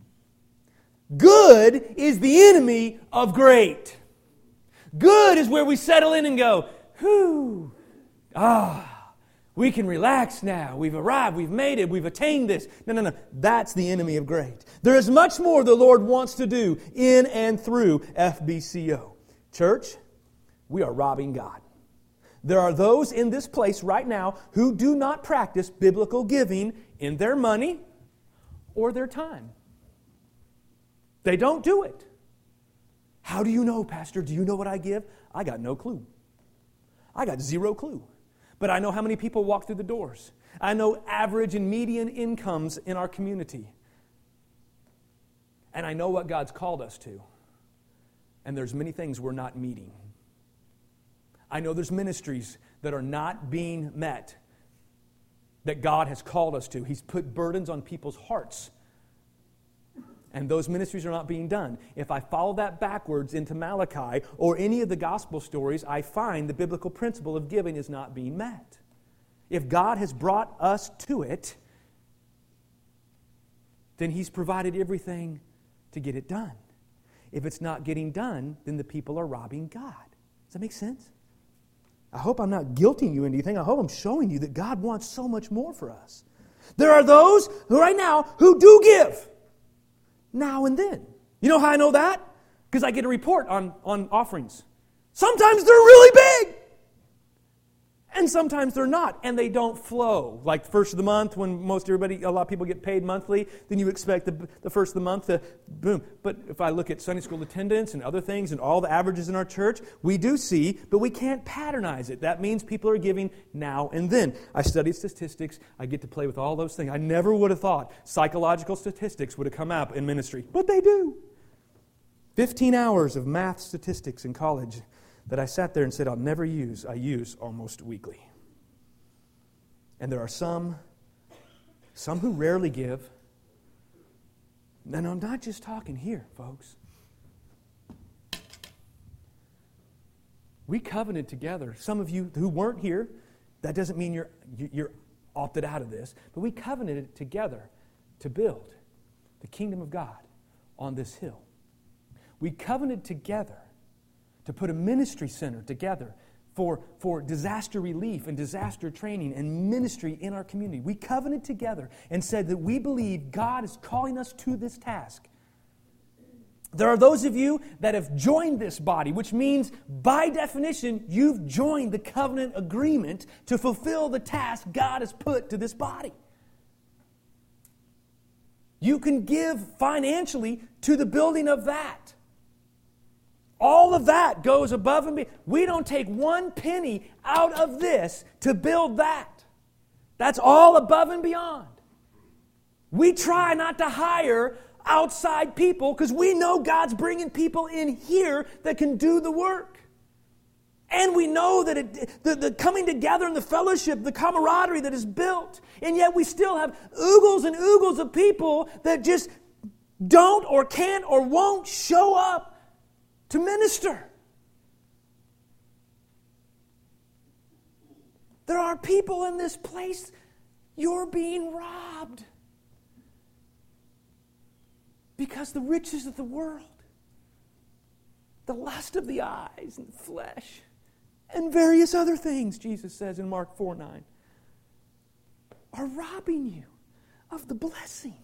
Good is the enemy of great. Good is where we settle in and go, whew, ah. We can relax now. We've arrived. We've made it. We've attained this. No, no, no. That's the enemy of great. There is much more the Lord wants to do in and through F B C O. Church, we are robbing God. There are those in this place right now who do not practice biblical giving in their money or their time. They don't do it. How do you know, Pastor? Do you know what I give? I got no clue. I got zero clue. But I know how many people walk through the doors. I know average and median incomes in our community. And I know what God's called us to. And there's many things we're not meeting. I know there's ministries that are not being met that God has called us to. He's put burdens on people's hearts. And those ministries are not being done. If I follow that backwards into Malachi or any of the gospel stories, I find the biblical principle of giving is not being met. If God has brought us to it, then He's provided everything to get it done. If it's not getting done, then the people are robbing God. Does that make sense? I hope I'm not guilting you into anything. I hope I'm showing you that God wants so much more for us. There are those who right now who do give. Now and then. You know how I know that? Because I get a report on, on offerings. Sometimes they're really big. And sometimes they're not. And they don't flow. Like first of the month when most everybody, a lot of people get paid monthly, then you expect the, the first of the month to boom. But if I look at Sunday school attendance and other things and all the averages in our church, we do see, but we can't patternize it. That means people are giving now and then. I studied statistics. I get to play with all those things. I never would have thought psychological statistics would have come up in ministry. But they do. fifteen hours of math statistics in college that I sat there and said I'll never use, I use almost weekly. And there are some, some who rarely give. And I'm not just talking here, folks. We covenanted together. Some of you who weren't here, that doesn't mean you're, you're opted out of this, but we covenanted together to build the kingdom of God on this hill. We covenanted together to put a ministry center together for, for disaster relief and disaster training and ministry in our community. We covenanted together and said that we believe God is calling us to this task. There are those of you that have joined this body, which means, by definition, you've joined the covenant agreement to fulfill the task God has put to this body. You can give financially to the building of that. All of that goes above and beyond. We don't take one penny out of this to build that. That's all above and beyond. We try not to hire outside people because we know God's bringing people in here that can do the work. And we know that it, the, the coming together and the fellowship, the camaraderie that is built, and yet we still have oogles and oogles of people that just don't or can't or won't show up to minister. There are people in this place, you're being robbed. Because the riches of the world, the lust of the eyes and the flesh, and various other things, Jesus says in Mark four nine, are robbing you of the blessing.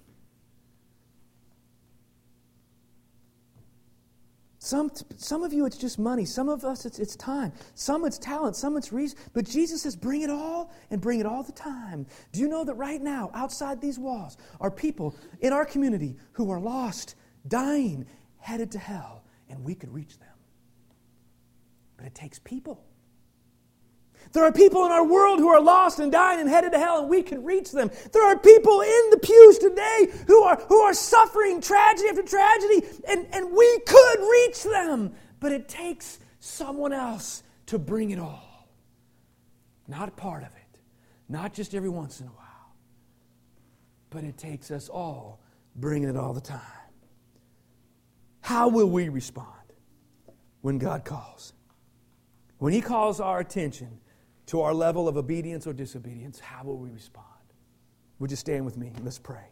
Some, some of you, it's just money. Some of us, it's, it's time. Some, it's talent. Some, it's reason. But Jesus says, bring it all and bring it all the time. Do you know that right now, outside these walls, are people in our community who are lost, dying, headed to hell, and we could reach them? But it takes people. There are people in our world who are lost and dying and headed to hell, and we can reach them. There are people in the pews today who are, who are suffering tragedy after tragedy, and, and we could reach them. But it takes someone else to bring it all. Not a part of it. Not just every once in a while. But it takes us all bringing it all the time. How will we respond when God calls? When He calls our attention to our level of obedience or disobedience, how will we respond? Would you stand with me? Let's pray.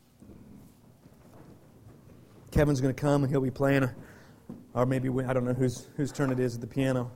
Kevin's going to come and he'll be playing, a, or maybe, we, I don't know whose, whose turn it is at the piano.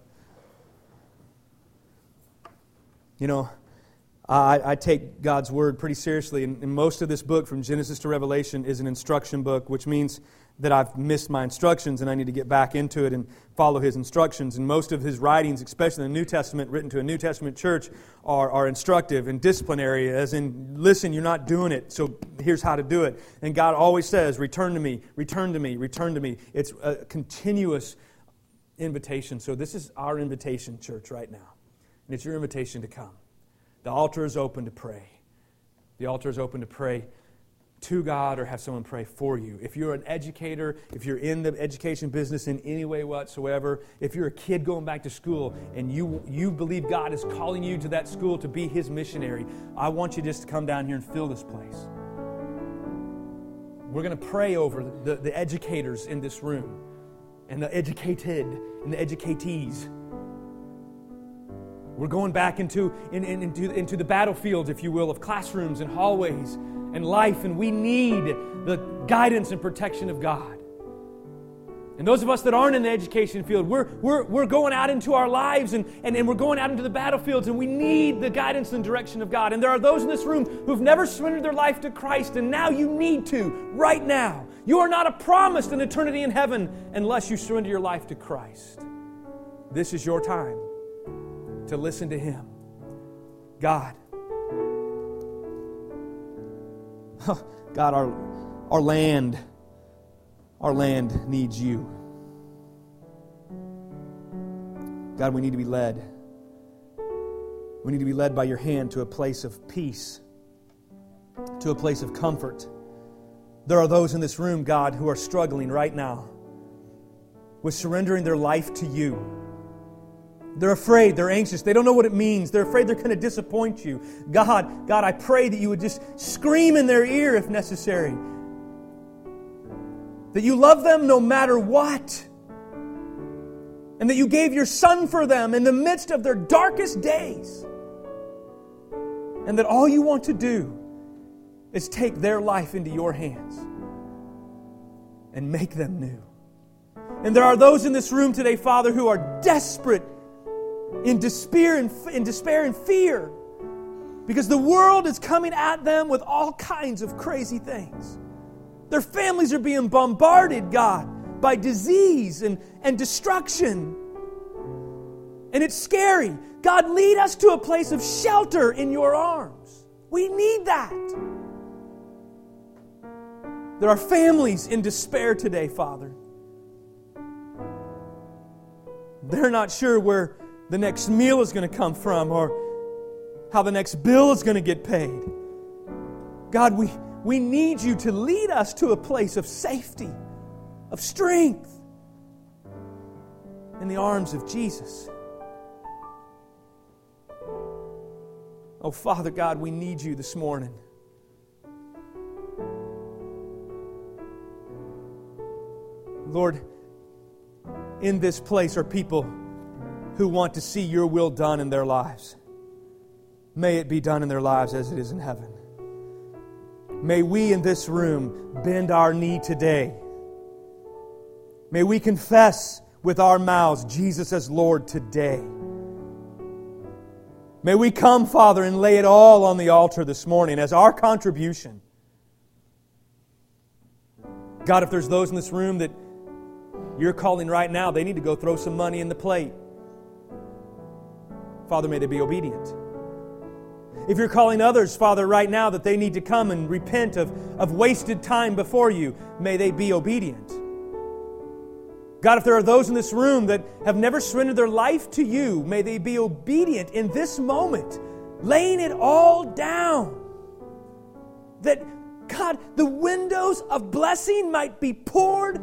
You know, I, I take God's Word pretty seriously, and, and most of this book from Genesis to Revelation is an instruction book, which means that I've missed my instructions and I need to get back into it and follow His instructions. And most of His writings, especially in the New Testament, written to a New Testament church, are, are instructive and disciplinary, as in, listen, you're not doing it, so here's how to do it. And God always says, return to me, return to me, return to me. It's a continuous invitation. So this is our invitation, church, right now. And it's your invitation to come. The altar is open to pray. The altar is open to pray to God or have someone pray for you. If you're an educator, if you're in the education business in any way whatsoever, if you're a kid going back to school and you you believe God is calling you to that school to be His missionary, I want you just to come down here and fill this place. We're going to pray over the, the educators in this room and the educated and the educatees. We're going back into, in, in, into, into the battlefields, if you will, of classrooms and hallways and life, and we need the guidance and protection of God. And those of us that aren't in the education field, we're, we're, we're going out into our lives and, and, and we're going out into the battlefields, and we need the guidance and direction of God. And there are those in this room who've never surrendered their life to Christ, and now you need to, right now. You are not promised an eternity in heaven unless you surrender your life to Christ. This is your time to listen to Him. God, God, our, our land, our land needs You. God, we need to be led. We need to be led by Your hand to a place of peace, to a place of comfort. There are those in this room, God, who are struggling right now with surrendering their life to You. They're afraid, they're anxious, they don't know what it means. They're afraid they're going to disappoint You. God, God, I pray that You would just scream in their ear if necessary. That You love them no matter what. And that You gave Your Son for them in the midst of their darkest days. And that all You want to do is take their life into Your hands and make them new. And there are those in this room today, Father, who are desperate in despair and, in despair and fear, because the world is coming at them with all kinds of crazy things. Their families are being bombarded, God, by disease and, and destruction. And it's scary. God, lead us to a place of shelter in your arms. We need that. There are families in despair today, Father. They're not sure where the next meal is going to come from or how the next bill is going to get paid. God, we, we need you to lead us to a place of safety, of strength, in the arms of Jesus. Oh, Father God, we need you this morning. Lord, in this place are people who want to see your will done in their lives. May it be done in their lives as it is in heaven. May we in this room bend our knee today. May we confess with our mouths Jesus as Lord today. May we come, Father, and lay it all on the altar this morning as our contribution. God, if there's those in this room that you're calling right now, they need to go throw some money in the plate. Father, may they be obedient. If you're calling others, Father, right now that they need to come and repent of, of wasted time before you, may they be obedient. God, if there are those in this room that have never surrendered their life to you, may they be obedient in this moment, laying it all down. That, God, the windows of blessing might be poured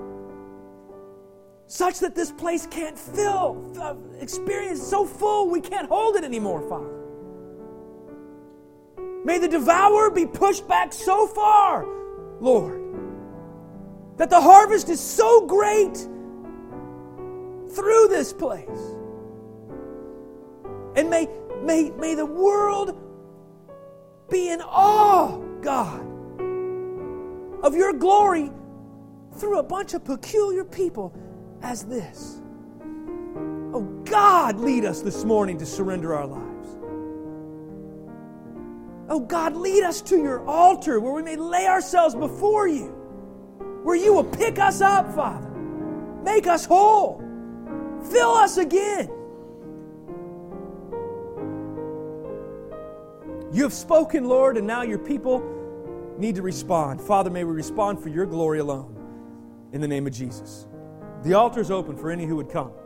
such that this place can't fill, uh, experience so full we can't hold it anymore, Father. May the devourer be pushed back so far, Lord, that the harvest is so great through this place. And may, may, may the world be in awe, God, of your glory through a bunch of peculiar people as this. Oh, God, lead us this morning to surrender our lives. Oh, God, lead us to your altar where we may lay ourselves before you, where you will pick us up, Father. Make us whole. Fill us again. You have spoken, Lord, and now your people need to respond. Father, may we respond for your glory alone. In the name of Jesus. The altar is open for any who would come.